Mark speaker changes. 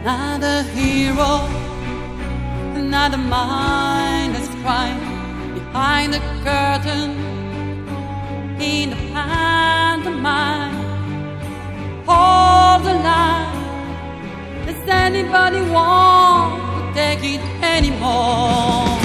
Speaker 1: Another hero, another mind that's crying behind the curtain in the pantomime. Hold the line. Does anybody want to take it anymore?